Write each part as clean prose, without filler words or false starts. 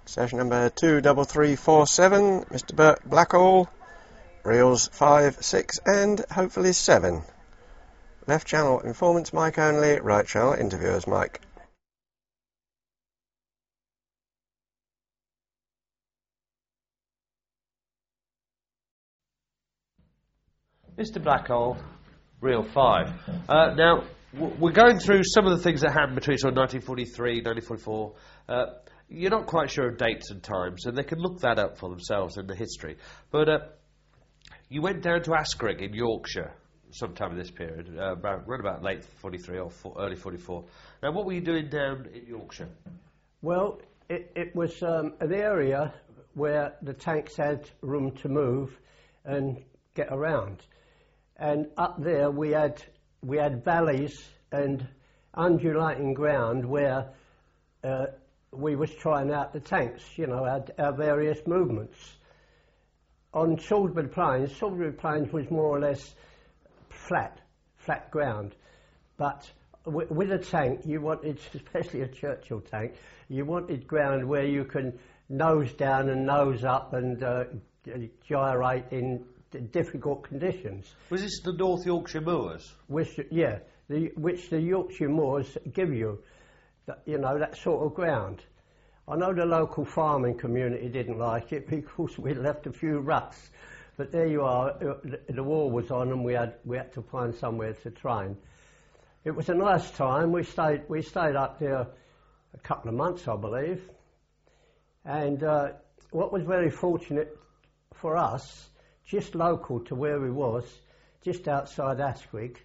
Session number 23347, Mr. Bert Blackall, reels 5, 6 and hopefully 7. Left channel informants mic only, right channel interviewers mic. Mr. Blackall, reel 5. Now, we're going through some of the things that happened between sort of 1943, 1944. You're not quite sure of dates and times, and they can look that up for themselves in the history. But you went down to Askerigg in Yorkshire sometime in this period, around about late 43 or early 44. Now, what were you doing down in Yorkshire? Well, it was an area where the tanks had room to move and get around. And up there we had valleys and undulating ground where we was trying out the tanks, you know, our various movements. On Salisbury Plains was more or less flat ground. But with a tank, you wanted, especially a Churchill tank, you wanted ground where you can nose down and nose up and gyrate in difficult conditions. Was this the North Yorkshire moors? Which the Yorkshire moors give you, you know, that sort of ground. I know the local farming community didn't like it because we left a few ruts, but there you are. The war was on, and we had to find somewhere to train. It was a nice time. We stayed up there a couple of months, I believe, and what was very fortunate for us, just local to where we was, just outside Askerigg,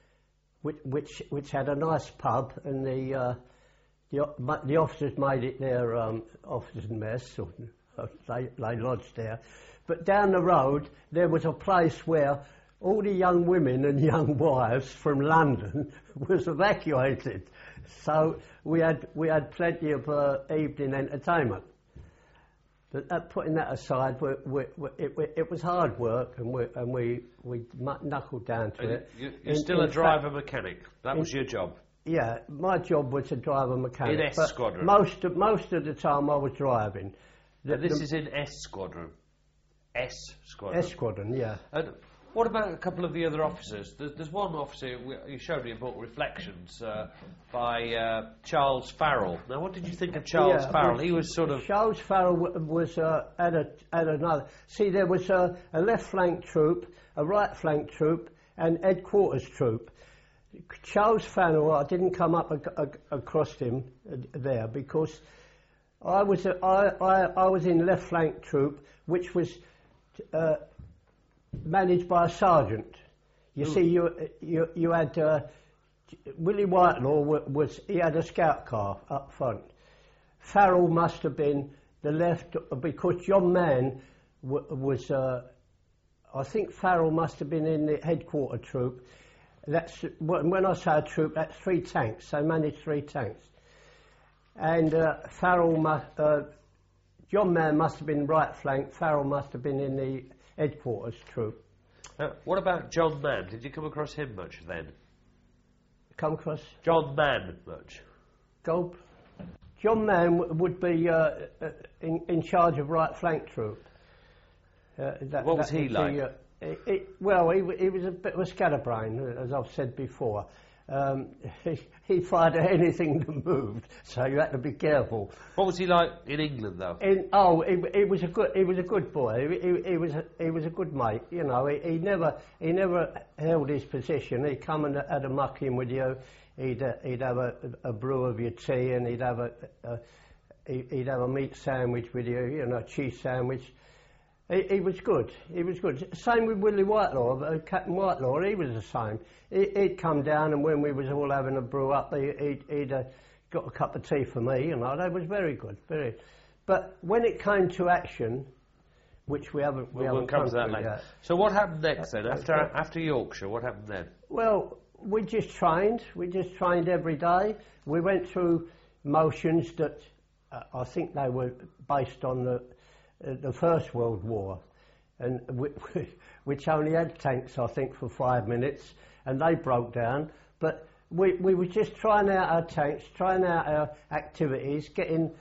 which had a nice pub, and the officers made it their officers' mess, or they lodged there. But down the road there was a place where all the young women and young wives from London was evacuated, so we had plenty of evening entertainment. But putting that aside, it was hard work, and we knuckled down to it. You're still a driver mechanic. That was your job. Yeah, my job was a driver mechanic. In S Squadron. Most of the time I was driving. This is in S Squadron. S Squadron. S Squadron, yeah. And what about a couple of the other officers? There's one officer, you showed me a book, Reflections, by Charles Farrell. Now, what did you think of Charles Farrell? He was sort of... Charles Farrell was at another... See, there was a left flank troop, a right flank troop, and headquarters troop. Charles Farrell, I didn't come up across him there because I was in left flank troop, which was... managed by a sergeant. You see, you had Willie Whitelaw he had a scout car up front. Farrell must have been the left, because John Mann was. I think Farrell must have been in the headquarter troop. That's when I say a troop, that's 3 tanks. They managed 3 tanks, and John Mann must have been right flank. Farrell must have been in the headquarters troop. What about John Mann? Did you come across him much then? Come across? John Mann much? John Mann would be in charge of right flank troop. What was he like? He was a bit of a scatterbrain, as I've said before. He fired at anything that moved, so you had to be careful. What was he like in England, though? He was a good boy. He was a good mate. You know, he never held his position. He'd come and had a muck in with you. He'd have a brew of your tea, and he'd have a meat sandwich with you. You know, a cheese sandwich. He was good. He was good. Same with Willie Whitelaw, Captain Whitelaw. He was the same. He'd come down, and when we was all having a brew up, he'd got a cup of tea for me. You know, that was very good. Very. But when it came to action, which we haven't we'll come to that later. Yet. So what happened next then? After Yorkshire, what happened then? Well, we just trained. We just trained every day. We went through motions that I think they were based on the First World War, and which only had tanks, I think, for 5 minutes, and they broke down. But we were just trying out our tanks, trying out our activities, getting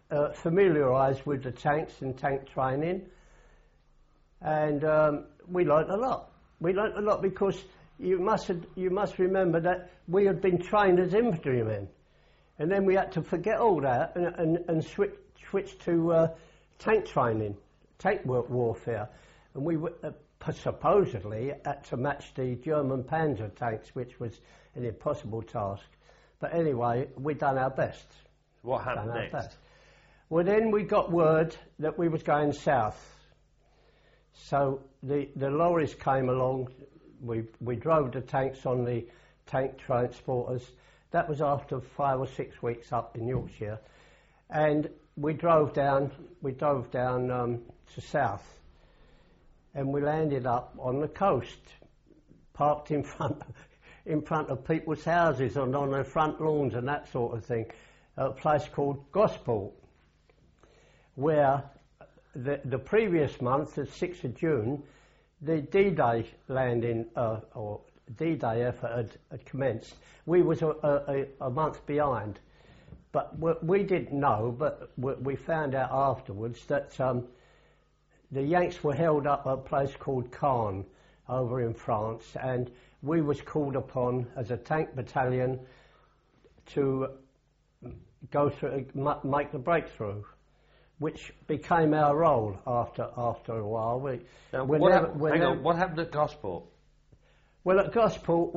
familiarised with the tanks and tank training, and we learnt a lot. We learnt a lot because you must remember that we had been trained as infantrymen, and then we had to forget all that and switch to tank training, tank warfare, and we supposedly had to match the German Panzer tanks, which was an impossible task. But anyway, we done our best. What happened next? Well, then we got word that we was going south. So the lorries came along. We drove the tanks on the tank transporters. That was after 5 or 6 weeks up in Yorkshire, and we drove down to south, and we landed up on the coast, parked in front of people's houses and on their front lawns and that sort of thing, at a place called Gosport, where the previous month, the 6th of June, the D-Day landing or D-Day effort had commenced. We was a month behind, but we didn't know, but we found out afterwards that the Yanks were held up at a place called Caen over in France, and we was called upon as a tank battalion to go through, make the breakthrough, which became our role after a while. What happened at Gosport? Well, at Gosport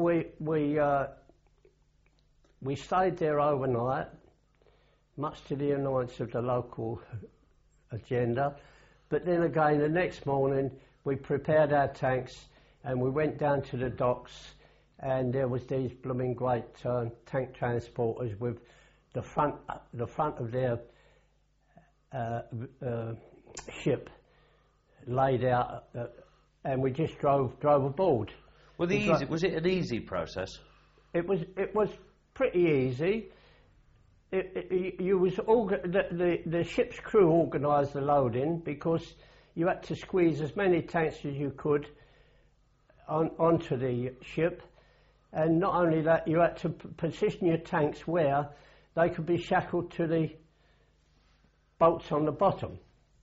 we stayed there overnight, much to the annoyance of the local agenda. But then again, the next morning we prepared our tanks and we went down to the docks, and there was these blooming great tank transporters with the front of their ship laid out, and we just drove aboard. Was it an easy process? It was pretty easy. The ship's crew organised the loading because you had to squeeze as many tanks as you could onto the ship, and not only that, you had to position your tanks where they could be shackled to the bolts on the bottom.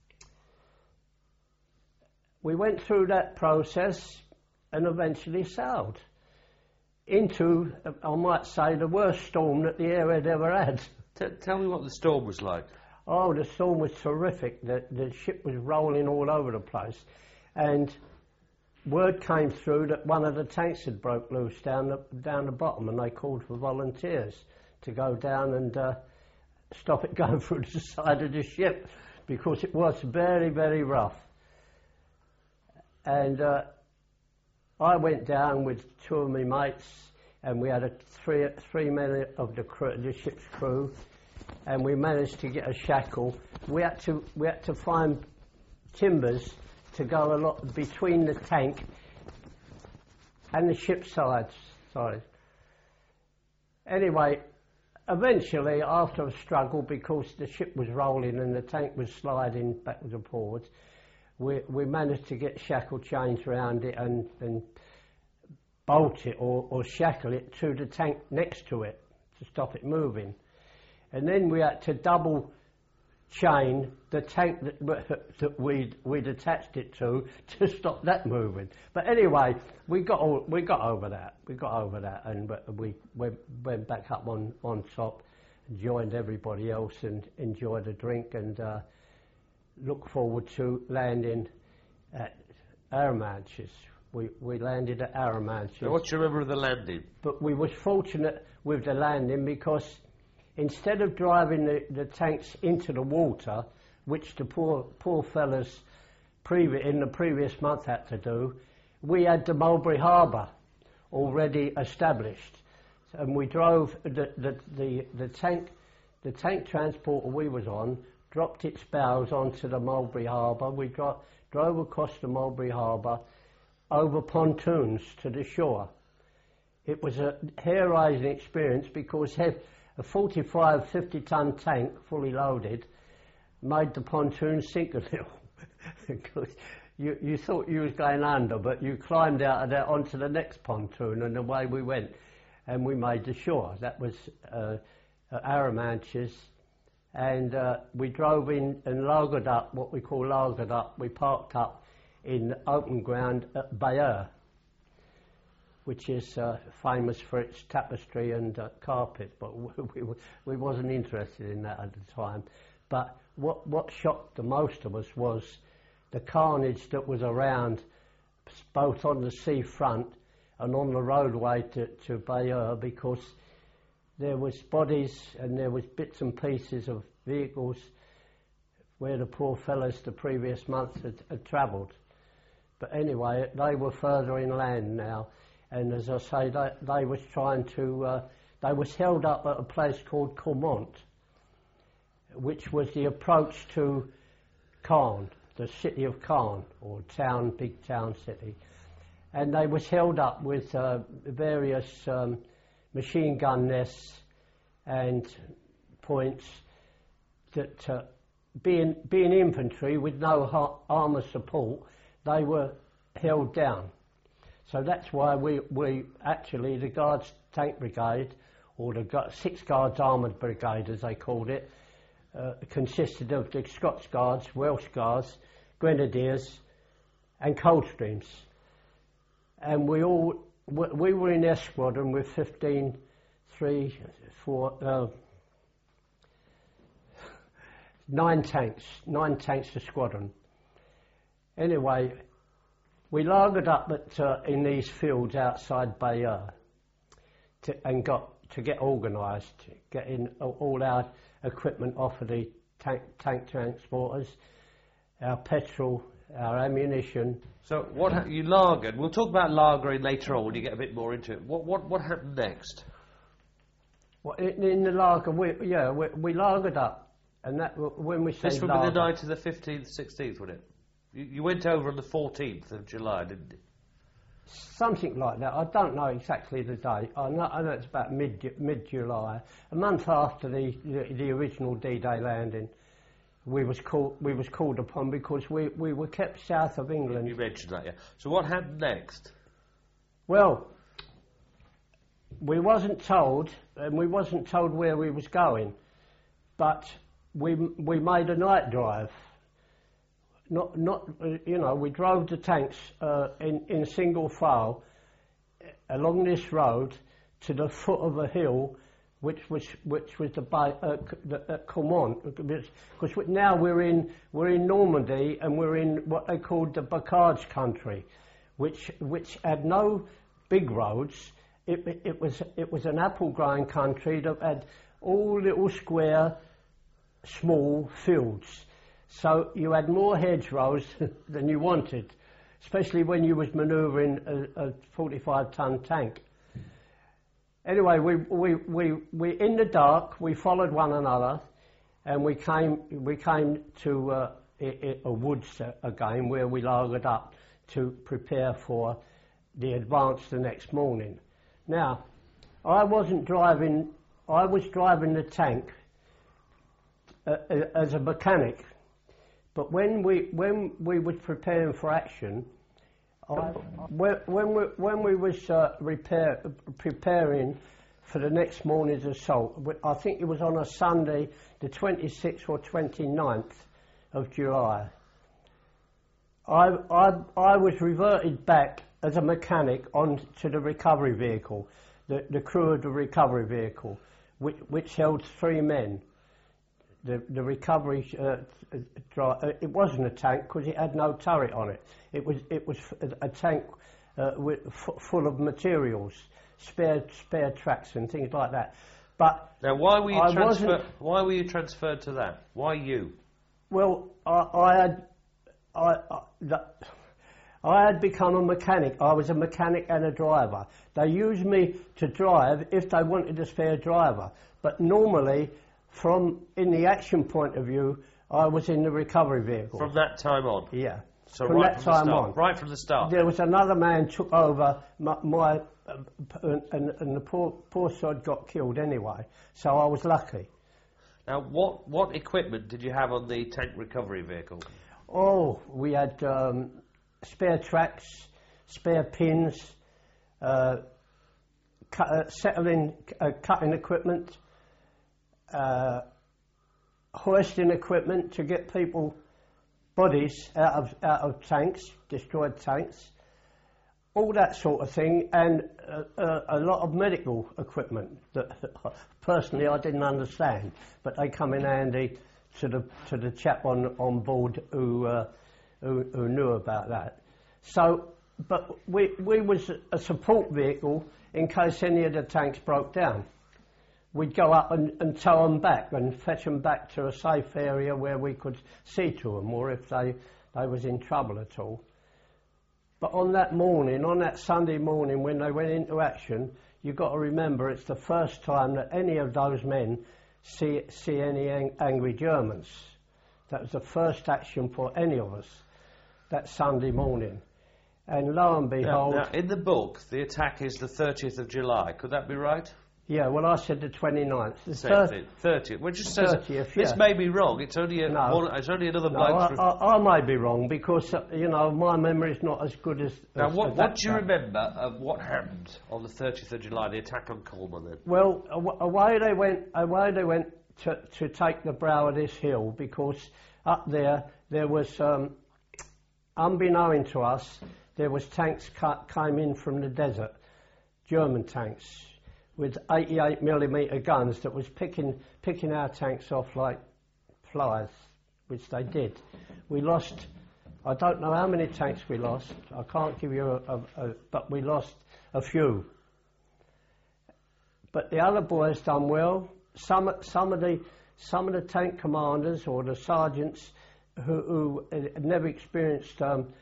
We went through that process and eventually sailed into, I might say, the worst storm that the area had ever had. Tell me what the storm was like. Oh, the storm was terrific. The ship was rolling all over the place, and word came through that one of the tanks had broke loose down the bottom, and they called for volunteers to go down and stop it going through the side of the ship, because it was very, very rough. And I went down with 2 of my mates, and we had three men of the ship's crew, and we managed to get a shackle. We had to find timbers to go a lot between the tank and the ship's sides. Sorry. Anyway, eventually, after a struggle, because the ship was rolling and the tank was sliding backwards and forwards, we managed to get shackle chains around it and bolt it or shackle it to the tank next to it to stop it moving. And then we had to double chain the tank that we'd attached it to stop that moving. But anyway, we got over that. And we went back up on top, joined everybody else and enjoyed a drink, and look forward to landing at Arromanches. We landed at Arromanches. So what do you remember of the landing? But we was fortunate with the landing because instead of driving the tanks into the water, which the poor fellas in the previous month had to do, we had the Mulberry Harbour already established, and we drove the tank transporter we was on, dropped its bows onto the Mulberry Harbour. We drove across the Mulberry Harbour over pontoons to the shore. It was a hair-raising experience because a 45, 50-ton tank, fully loaded, made the pontoon sink a little. You thought you was going under, but you climbed out of there onto the next pontoon, and away we went. And we made the shore. That was Arromanches. and we drove in and lagered up, what we call lagered up. We parked up in open ground at Bayeux, which is famous for its tapestry and carpet, but we wasn't interested in that at the time. But what shocked the most of us was the carnage that was around, both on the seafront and on the roadway to Bayeux, because there was bodies and there was bits and pieces of vehicles where the poor fellas the previous month had travelled. But anyway, they were further inland now, and as I say, they was trying to, they was held up at a place called Caumont, which was the approach to Caen, the city of Caen, or town, big town city. And they was held up with various machine gun nests and points that, being infantry with no armour support, they were held down. So that's why we actually, the Guards Tank Brigade, or the 6 Guards Armoured Brigade as they called it, consisted of the Scots Guards, Welsh Guards, Grenadiers and Coldstreams. And we were in their squadron with 9 tanks a squadron. Anyway, we lagered up in these fields outside Bayeux and got to get organised, getting all our equipment off of the tank transporters, our petrol, our ammunition. So you lagered. We'll talk about lagering later on when you get a bit more into it. What happened next? Well, in the lager, we lagered up, and that when we say this would be the night of the 15th, 16th, would it? You went over on the 14th of July, didn't you? Something like that. I don't know exactly the date. I know it's about mid-July, a month after the original D-Day landing. We was called upon because we were kept south of England. You mentioned that, yeah. So what happened next? Well, we wasn't told, and we wasn't told where we was going, but we made a night drive. We drove the tanks in single file along this road to the foot of a hill, which was the Caumont, because now we're in Normandy and we're in what they called the Bocage country, which had no big roads. It was an apple growing country that had all little square, small fields. So you had more hedgerows than you wanted, especially when you was manoeuvring a 45-ton tank. Anyway, we in the dark, we followed one another, and we came to a woods again where we lagered up to prepare for the advance the next morning. Now, I was driving the tank as a mechanic. But when we were preparing for action, when we was preparing for the next morning's assault, I think it was on a Sunday, the 26th or 29th of July. I was reverted back as a mechanic onto the recovery vehicle, the crew of the recovery vehicle, which held 3 men. The recovery it wasn't a tank because it had no turret on it. It was a tank full of materials, spare tracks and things like that. But now, why were you transferred to that? Why you? Well, I had become a mechanic. I was a mechanic and a driver. They used me to drive if they wanted a spare driver, but normally, in the action point of view, I was in the recovery vehicle. From that time on? Yeah. So from that time on. Right from the start? There was another man took over and the poor sod got killed anyway, so I was lucky. Now, what equipment did you have on the tank recovery vehicle? Oh, we had spare tracks, spare pins, cutting equipment, hoisting equipment to get people bodies out of tanks, destroyed tanks, all that sort of thing, and a lot of medical equipment that personally I didn't understand, but they come in handy to the chap on board who knew about that. So, but we was a support vehicle in case any of the tanks broke down. We'd go up and tow them back and fetch them back to a safe area where we could see to them, or if they was in trouble at all. But on that morning, on that Sunday morning when they went into action, you've got to remember it's the first time that any of those men see any angry Germans. That was the first action for any of us that Sunday morning. And lo and behold... Now, in the book, the attack is the 30th of July. Could that be right? Yeah, well, I said the 29th. The 30th. Well, it just says 30th, this yeah. may be wrong. It's only it's only another bloke. No, I may be wrong because my memory's not as good as. Now, what do you remember of what happened on the 30th of July, the attack on Colman? Then. Well, away they went to take the brow of this hill because up there was, unbeknown to us, there was tanks came in from the desert, German tanks, with 88mm guns that was picking our tanks off like flies, which they did. We lost, I don't know how many tanks we lost. I can't give you but we lost a few. But the other boys done well. Some of the tank commanders or the sergeants who had never experienced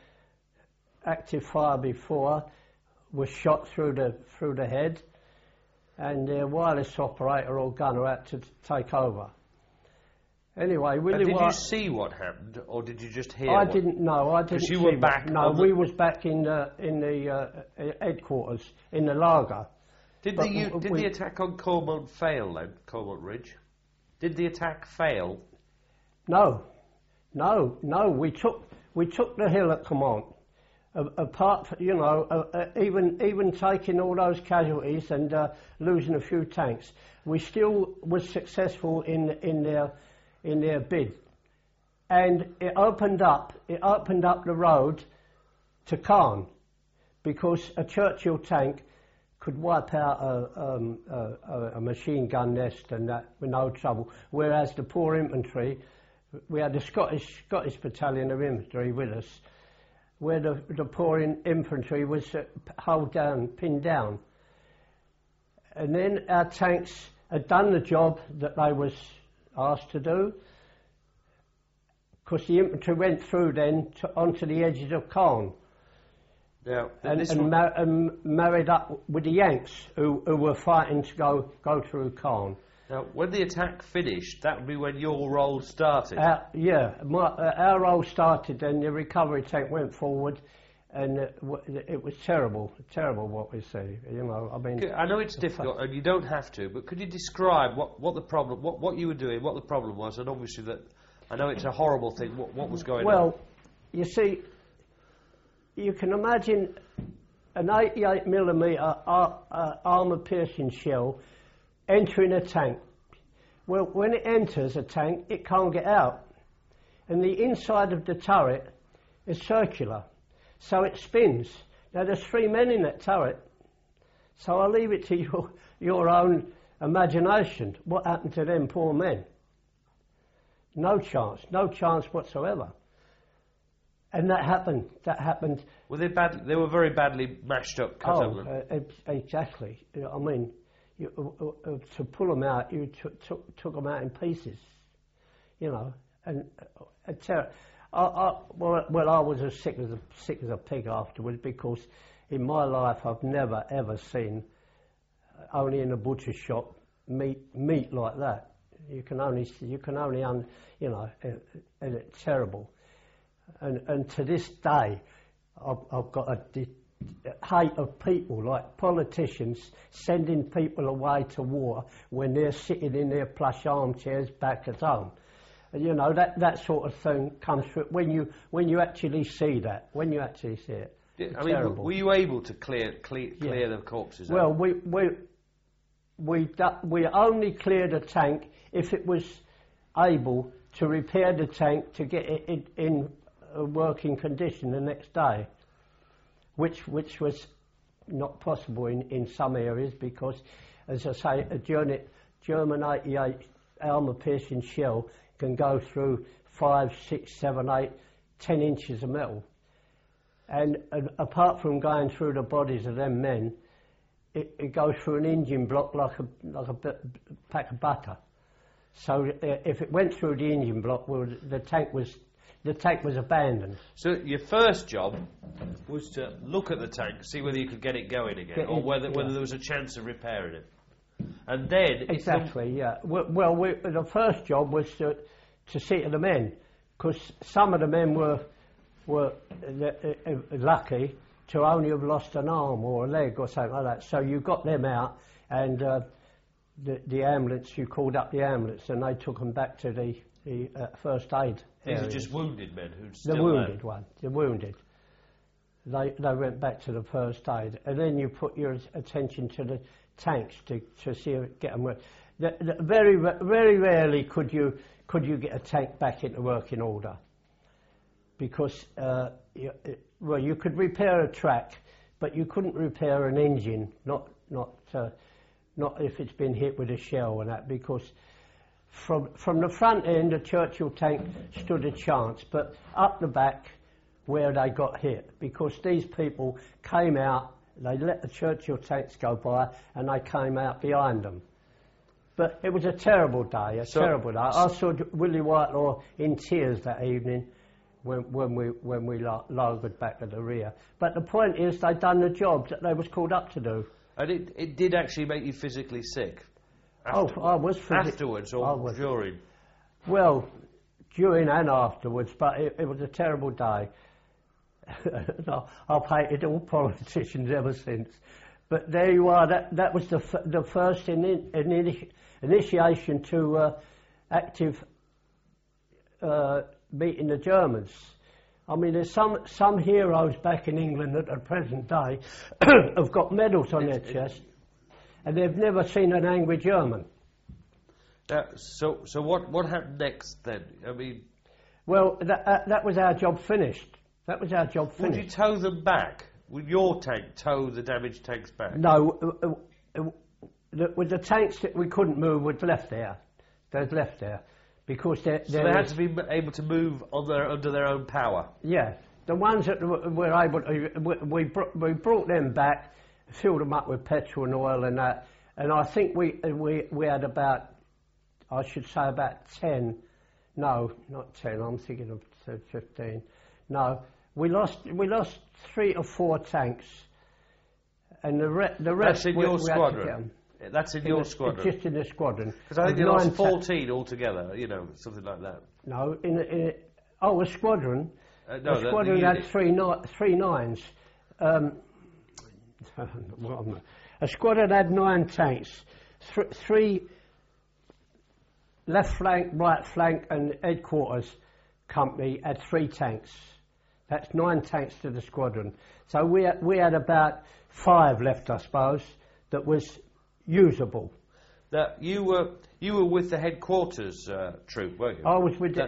active fire before were shot through the head. And their wireless operator or gunner had to take over. Anyway, did you see what happened, or did you just hear? I didn't know. I didn't. Because you were back. No, we was back in the headquarters in the lager. Did the attack on Colmont fail then? Colmont Ridge. Did the attack fail? No. We took the hill at Colmont. Apart from, even taking all those casualties and losing a few tanks, we still was successful in their bid, and it opened up the road to Caen, because a Churchill tank could wipe out a machine gun nest and that with no trouble, whereas the poor infantry, we had the Scottish battalion of infantry with us, where the poor infantry was pinned down. And then our tanks had done the job that they was asked to do, because the infantry went through then onto the edges of Caen. Now, and married up with the Yanks who were fighting to go through Caen. Now, when the attack finished, that would be when your role started. Our role started, and the recovery tank went forward, and it was terrible what we see. I mean, I know it's difficult, and you don't have to, but could you describe what the problem, what you were doing, what the problem was, and obviously that I know it's a horrible thing. What was going on? Well, you see, you can imagine an 88mm armour-piercing shell entering a tank. Well, when it enters a tank, it can't get out. And the inside of the turret is circular, so it spins. Now, there's 3 men in that turret, so I'll leave it to your own imagination. What happened to them poor men? No chance whatsoever. And that happened. Were they bad? They were very badly mashed up, cut up. Exactly. I mean, to pull them out, you took them out in pieces, and I was as sick as a pig afterwards, because in my life I've never ever seen, only in a butcher shop, meat like that. You can only and it's terrible, and to this day I've got a hate of people, like politicians sending people away to war when they're sitting in their plush armchairs back at home. That sort of thing comes through when you actually see that. When you actually see it, I mean, terrible. Were you able to clear the corpses? Well, we only cleared a tank if it was able to repair the tank to get it in a working condition the next day, which was not possible in some areas because, as I say, a German 88 armour-piercing shell can go through 5, 6, 7, 8, 10 inches of metal. And apart from going through the bodies of them men, it goes through an engine block like a pack of butter. So if it went through the engine block, well, the tank was abandoned. So your first job was to look at the tank, see whether you could get it going again, or whether there was a chance of repairing it. And then... Exactly, yeah. Well, the first job was to see to the men, because some of the men were lucky to only have lost an arm or a leg or something like that. So you got them out, and the ambulance, you called up the ambulance, and they took them back to the first aid. These are just wounded men who'd still the wounded one, the wounded. They went back to the first aid, and then you put your attention to the tanks to see if get them. Very rarely could you get a tank back into working order, because you could repair a track, but you couldn't repair an engine. Not if it's been hit with a shell and that, because from the front end, the Churchill tank stood a chance, but up the back, where they got hit, because these people came out, they let the Churchill tanks go by, and they came out behind them. But it was a terrible day, terrible day. I saw Willie Whitelaw in tears that evening when we lowered back to the rear. But the point is, they'd done the job that they was called up to do. And it did actually make you physically sick? I was afterwards or during? Well, during and afterwards, but it was a terrible day. I've hated all politicians ever since. But there you are, that was the first initiation to active meeting the Germans. I mean, there's some heroes back in England at the present day have got medals on their chest, and they've never seen an angry German. So what happened next then? I mean, well, that was our job finished. That was our job finished. Would you tow them back? Would your tank tow the damaged tanks back? No, with the tanks that we couldn't move, was left there. They're left there because they had to be able to move under their own power. Yeah, the ones that were able to, we brought them back, filled them up with petrol and oil and that, and I think we had about, I should say about 10. No, not 10. I'm thinking of 15. No, we lost 3 or 4 tanks, and the rest. That's in your squadron. That's in your squadron. Just in the squadron. Because I think you lost 14 altogether. You know, something like that. No, a squadron. No, a squadron had 3 nines. A squadron had 9 tanks. 3 left flank, right flank, and headquarters company had 3 tanks. That's 9 tanks to the squadron. So we had about 5 left, I suppose, that was usable. That you were with the headquarters troop, weren't you? I was with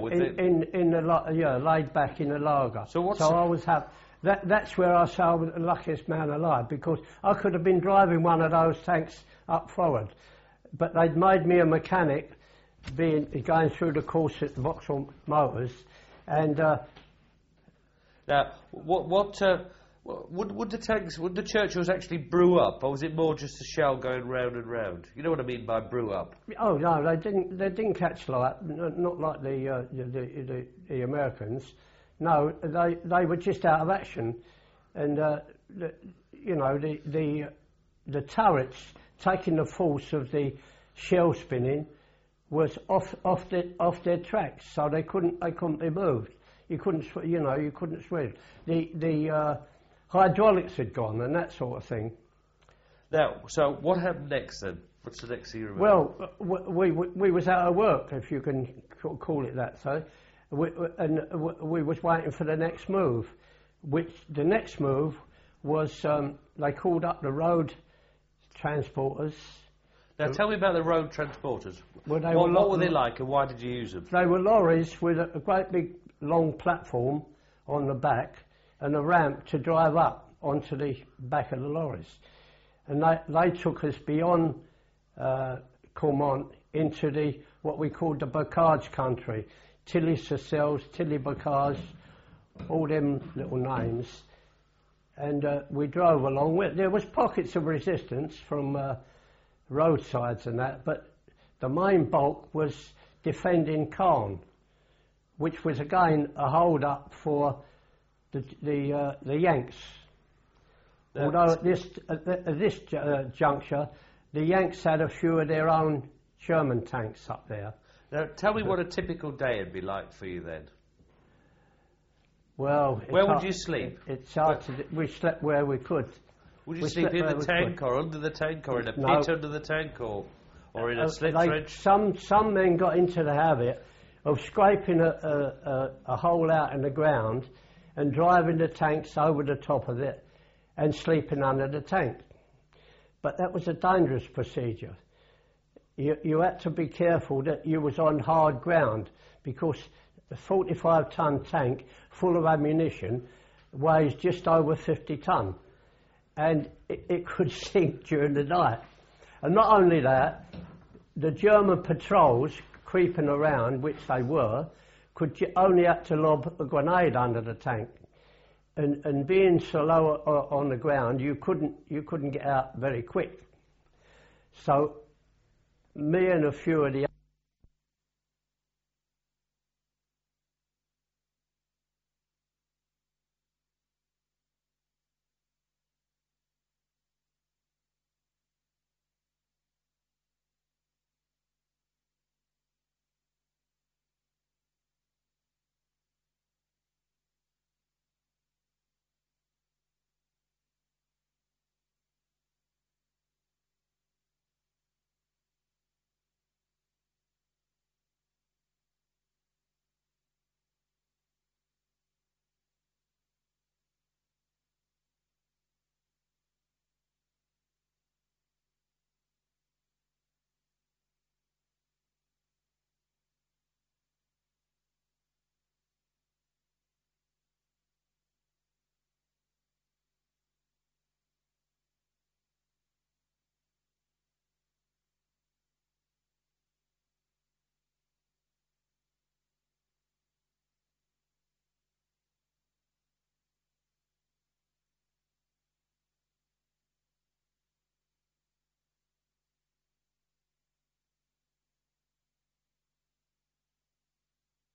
laid back in the lager. So I was that's where I say I was the luckiest man alive, because I could have been driving one of those tanks up forward, but they'd made me a mechanic, going through the course at Vauxhall Motors, and. Now, would the Churchills actually brew up, or was it more just a shell going round and round? You know what I mean by brew up? Oh no, they didn't catch like not like the Americans. No, they were just out of action, and the turrets taking the force of the shell spinning was off their tracks, so they couldn't be moved. You couldn't swim. The hydraulics had gone and that sort of thing. Now, so what happened next then? What's the next thing you remember? Well, we was out of work, if you can call it that. So, we was waiting for the next move. Which the next move was they called up the road transporters. Now tell me about the road transporters. Well, What were they like and why did you use them? They were lorries with a great big long platform on the back and a ramp to drive up onto the back of the lorries. And they took us beyond Cormont into what we called the Bocage country. Tilly Seychelles, Tilly Bocage, all them little names. And we drove along. There was pockets of resistance from roadsides and that, but the main bulk was defending Caen, which was again a hold-up for the Yanks. Although at this juncture, the Yanks had a few of their own Sherman tanks up there. Now, tell me what a typical day would be like for you then. Well, where would you sleep? It's hard to. We slept where we could. Would you sleep in the tank or under the tank or in a pit under the tank or in a slit trench? Some men got into the habit of scraping a hole out in the ground and driving the tanks over the top of it and sleeping under the tank. But that was a dangerous procedure. You had to be careful that you was on hard ground, because a 45-ton tank full of ammunition weighs just over 50 ton, and it could sink during the night. And not only that, the German patrols creeping around, which they were, only had to lob a grenade under the tank. And being so low on the ground, you couldn't get out very quick. So me and a few of the